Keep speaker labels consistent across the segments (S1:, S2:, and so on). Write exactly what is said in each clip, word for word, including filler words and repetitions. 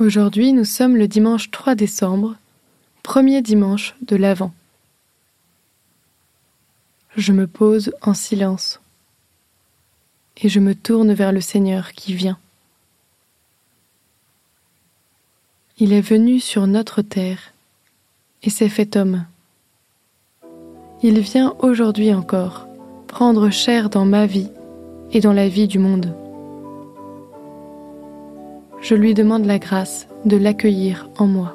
S1: Aujourd'hui, nous sommes le dimanche trois décembre, premier dimanche de l'Avent. Je me pose en silence et je me tourne vers le Seigneur qui vient. Il est venu sur notre terre et s'est fait homme. Il vient aujourd'hui encore prendre chair dans ma vie et dans la vie du monde. Je lui demande la grâce de l'accueillir en moi.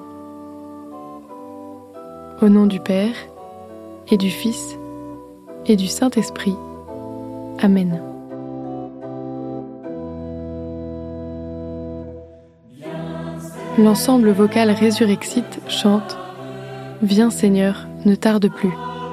S1: Au nom du Père et du Fils et du Saint-Esprit. Amen. L'ensemble vocal Résurrexit chante « Viens Seigneur, ne tarde plus ».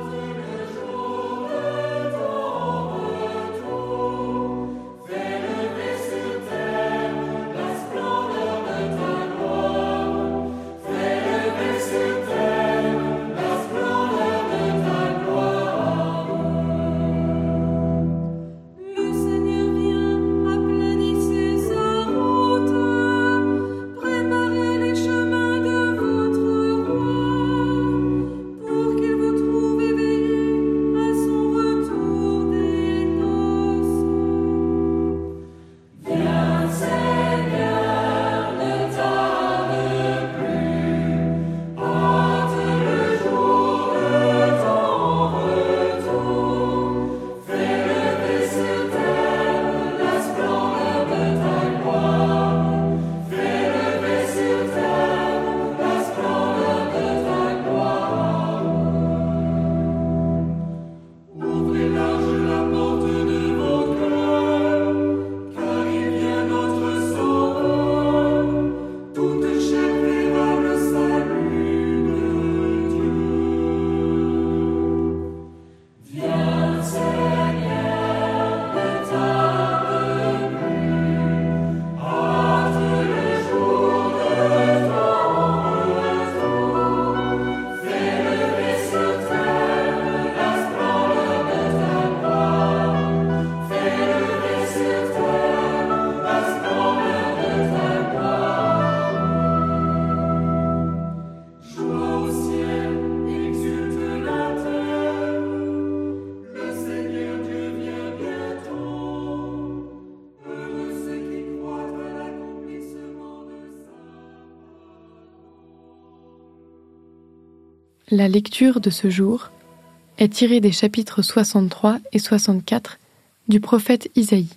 S1: La lecture de ce jour est tirée des chapitres soixante-trois et soixante-quatre du prophète Isaïe.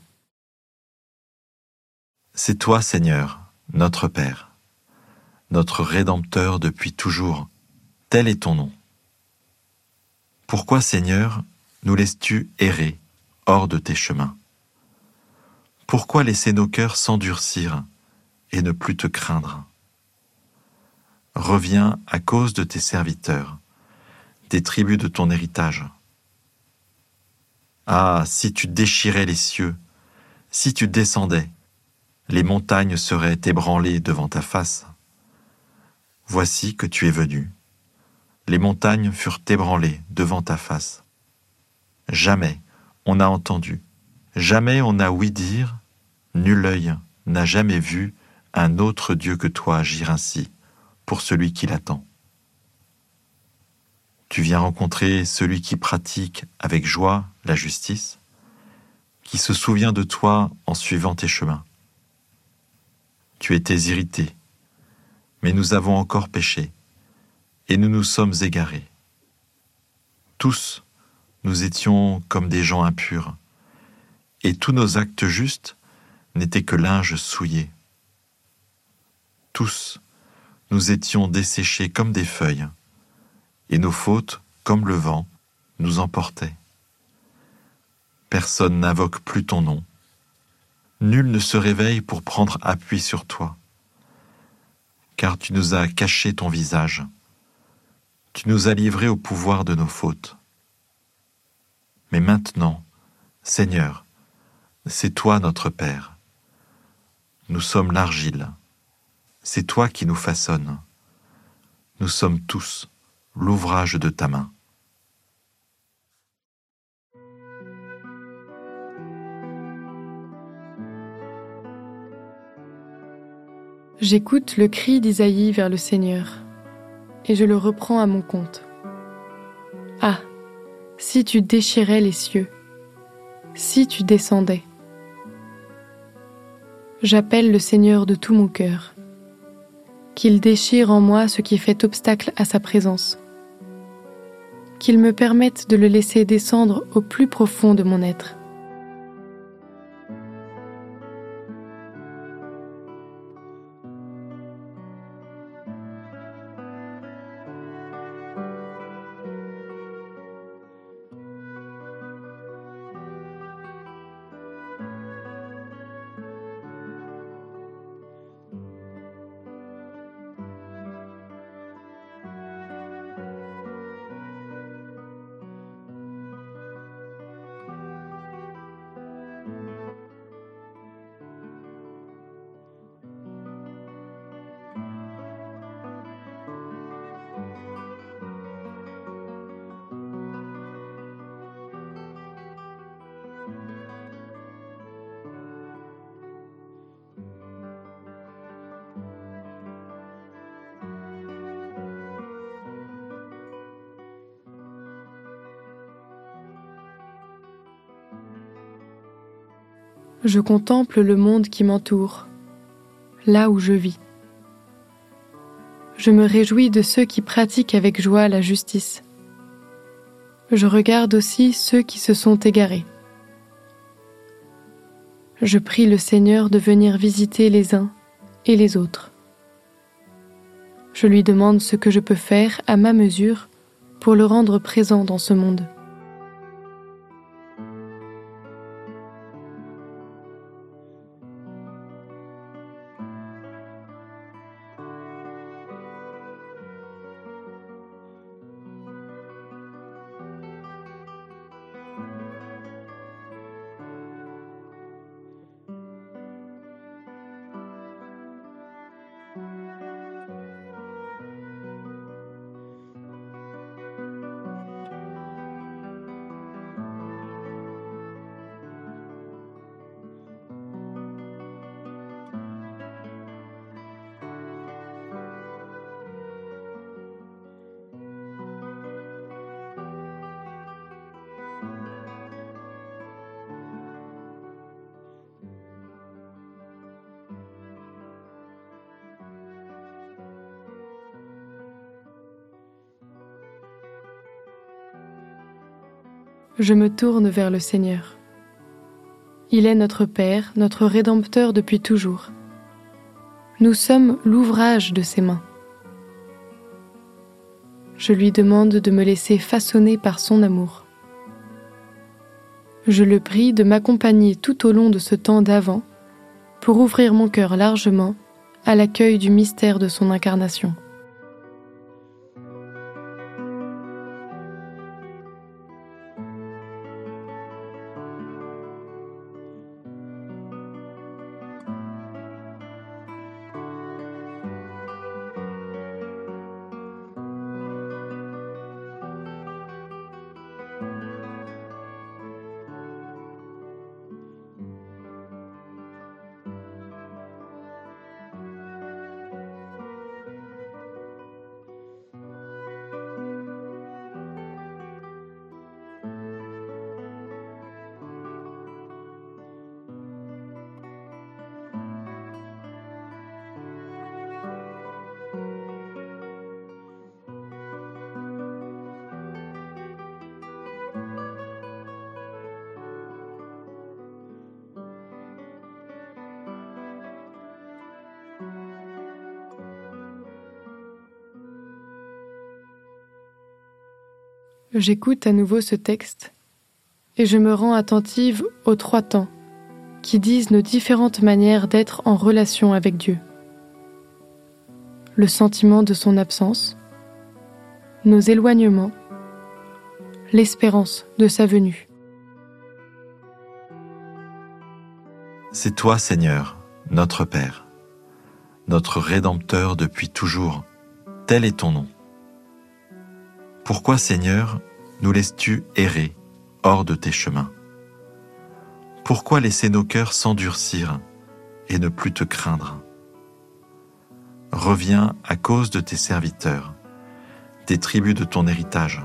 S2: C'est toi, Seigneur, notre Père, notre Rédempteur depuis toujours, tel est ton nom. Pourquoi, Seigneur, nous laisses-tu errer hors de tes chemins? Pourquoi laisser nos cœurs s'endurcir et ne plus te craindre? Reviens à cause de tes serviteurs, des tribus de ton héritage. Ah, si tu déchirais les cieux, si tu descendais, les montagnes seraient ébranlées devant ta face. Voici que tu es venu. Les montagnes furent ébranlées devant ta face. Jamais on n'a entendu, jamais on n'a ouï dire, nul œil n'a jamais vu un autre Dieu que toi agir ainsi pour celui qui l'attend. Tu viens rencontrer celui qui pratique avec joie la justice, qui se souvient de toi en suivant tes chemins. Tu étais irrité, mais nous avons encore péché, et nous nous sommes égarés. Tous, nous étions comme des gens impurs, et tous nos actes justes n'étaient que linge souillé. Tous, nous étions desséchés comme des feuilles, et nos fautes, comme le vent, nous emportaient. Personne n'invoque plus ton nom. Nul ne se réveille pour prendre appui sur toi, car tu nous as caché ton visage. Tu nous as livrés au pouvoir de nos fautes. Mais maintenant, Seigneur, c'est toi notre Père. Nous sommes l'argile. C'est toi qui nous façonnes. Nous sommes tous l'ouvrage de ta main.
S1: J'écoute le cri d'Isaïe vers le Seigneur, et je le reprends à mon compte. Ah, si tu déchirais les cieux, si tu descendais. J'appelle le Seigneur de tout mon cœur, qu'il déchire en moi ce qui fait obstacle à sa présence, qu'il me permette de le laisser descendre au plus profond de mon être. Je contemple le monde qui m'entoure, là où je vis. Je me réjouis de ceux qui pratiquent avec joie la justice. Je regarde aussi ceux qui se sont égarés. Je prie le Seigneur de venir visiter les uns et les autres. Je lui demande ce que je peux faire à ma mesure pour le rendre présent dans ce monde. Je me tourne vers le Seigneur. Il est notre Père, notre Rédempteur depuis toujours. Nous sommes l'ouvrage de ses mains. Je lui demande de me laisser façonner par son amour. Je le prie de m'accompagner tout au long de ce temps d'Avent pour ouvrir mon cœur largement à l'accueil du mystère de son incarnation. J'écoute à nouveau ce texte et je me rends attentive aux trois temps qui disent nos différentes manières d'être en relation avec Dieu. Le sentiment de son absence, nos éloignements, l'espérance de sa venue.
S2: C'est toi, Seigneur, notre Père, notre Rédempteur depuis toujours. Tel est ton nom. Pourquoi, Seigneur, nous laisses-tu errer hors de tes chemins? Pourquoi laisser nos cœurs s'endurcir et ne plus te craindre? reviens à cause de tes serviteurs, des tribus de ton héritage.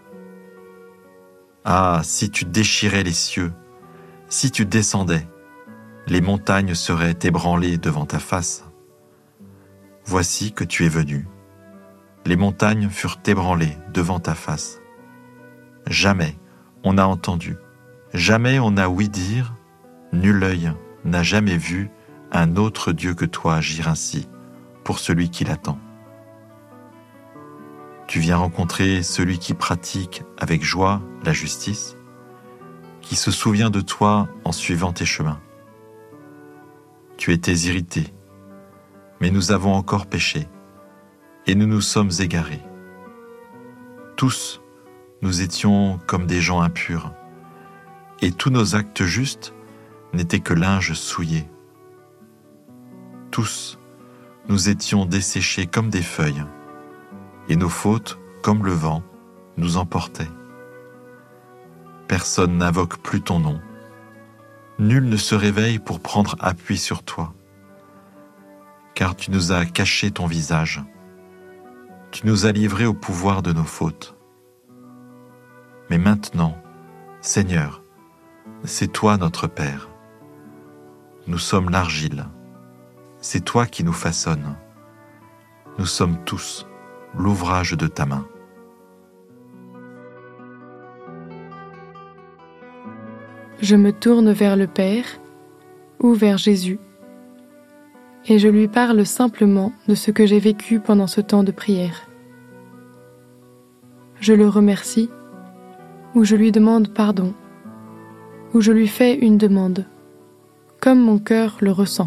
S2: Ah, si tu déchirais les cieux, si tu descendais, les montagnes seraient ébranlées devant ta face. Voici que tu es venu. Les montagnes furent ébranlées devant ta face. Jamais on n'a entendu, jamais on n'a ouï dire, nul œil n'a jamais vu un autre Dieu que toi agir ainsi pour celui qui l'attend. Tu viens rencontrer celui qui pratique avec joie la justice, qui se souvient de toi en suivant tes chemins. Tu étais irrité, mais nous avons encore péché, et nous nous sommes égarés. Tous, nous étions comme des gens impurs, et tous nos actes justes n'étaient que linge souillé. Tous, nous étions desséchés comme des feuilles, et nos fautes, comme le vent, nous emportaient. Personne n'invoque plus ton nom. Nul ne se réveille pour prendre appui sur toi, car tu nous as caché ton visage. Tu nous as livrés au pouvoir de nos fautes. Mais maintenant, Seigneur, c'est toi notre Père. Nous sommes l'argile. C'est toi qui nous façonnes. Nous sommes tous l'ouvrage de ta main.
S1: Je me tourne vers le Père ou vers Jésus et je lui parle simplement de ce que j'ai vécu pendant ce temps de prière. Je le remercie ou je lui demande pardon ou je lui fais une demande, comme mon cœur le ressent.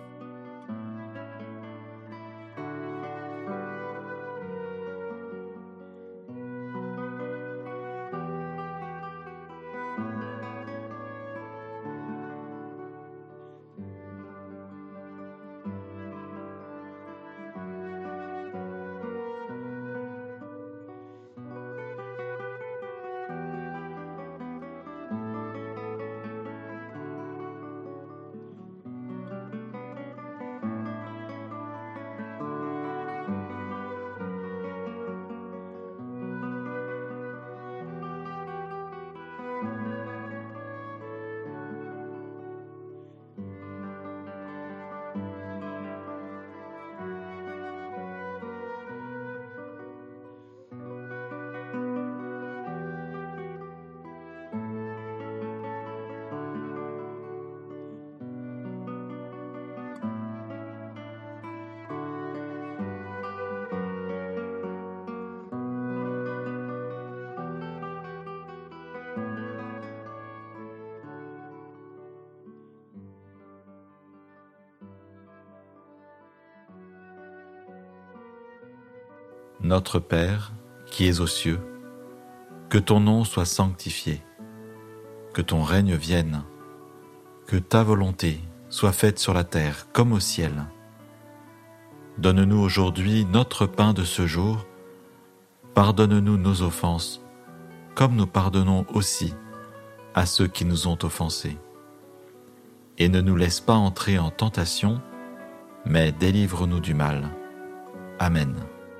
S2: Notre Père, qui es aux cieux, que ton nom soit sanctifié, que ton règne vienne, que ta volonté soit faite sur la terre comme au ciel. Donne-nous aujourd'hui notre pain de ce jour, pardonne-nous nos offenses, comme nous pardonnons aussi à ceux qui nous ont offensés. Et ne nous laisse pas entrer en tentation, mais délivre-nous du mal. Amen.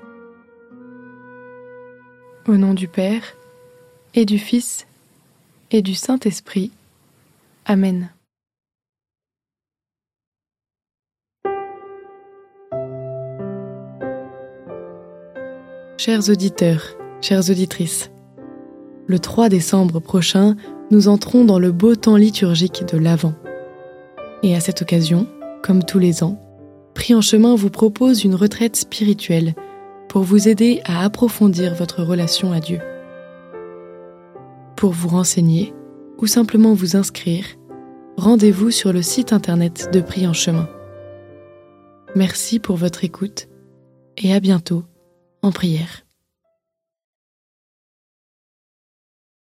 S1: Au nom du Père, et du Fils, et du Saint-Esprit. Amen. Chers auditeurs, chères auditrices, le trois décembre prochain, nous entrons dans le beau temps liturgique de l'Avent. Et à cette occasion, comme tous les ans, Prie en chemin vous propose une retraite spirituelle pour vous aider à approfondir votre relation à Dieu. Pour vous renseigner ou simplement vous inscrire, rendez-vous sur le site internet de Prie en chemin. Merci pour votre écoute et à bientôt en prière.